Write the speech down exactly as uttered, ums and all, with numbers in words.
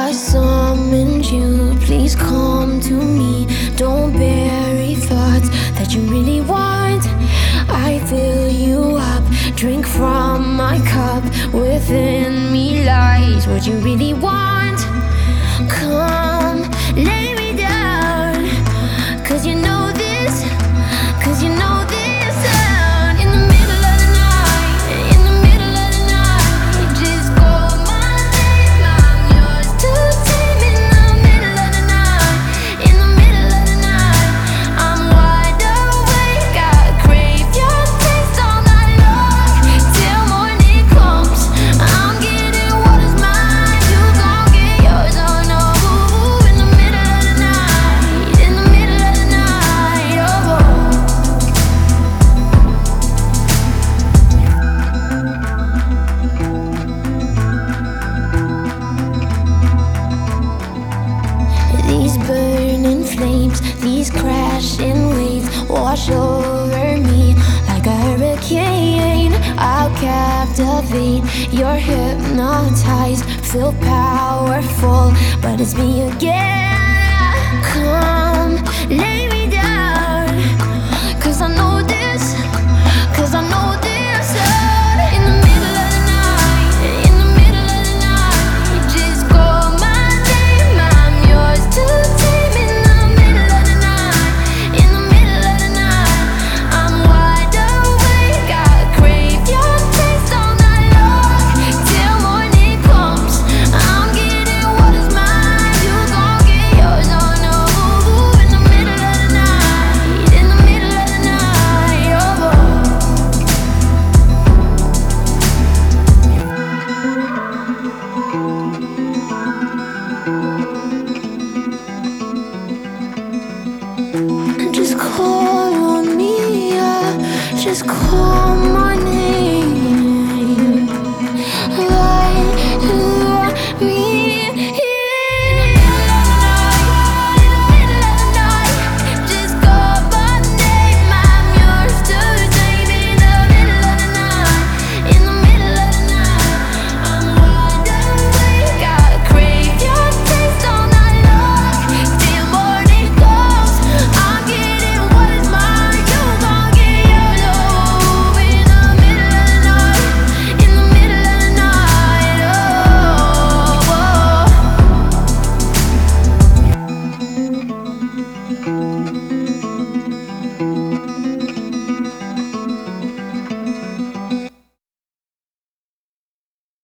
I summoned you, please come to me. Don't bury thoughts that you really want. I fill you up, drink from my cup. Within me lies what you really want. Come, lay me down, cause you know this, cause you know this sound. In the middle of the night, in the middle of the night, just call my name, I'm yours to tame. In the middle of the night, in the middle of the night, I'm wide awake, I crave your taste all night long. Till morning comes, I'm getting what is mine, you gon' get yours, oh no. In the middle of the night, in the middle of the night, oh. These burning flames, these crashing waves wash over me like a hurricane. I'll captivate, you're hypnotized, feel powerful, but it's me again. Come, lay me down, cause I know this, cause I know this sound. In the middle of the night, in the middle of the night, just call my name, I'm yours to tame. In the middle of the night, in the middle of the night, I'm wide awake, I crave your taste all night long. Till morning comes, I'm getting what is mine, you gon' get yours, oh no. In the middle of the night, in the middle of the night, oh. Just call on me, yeah. Just call my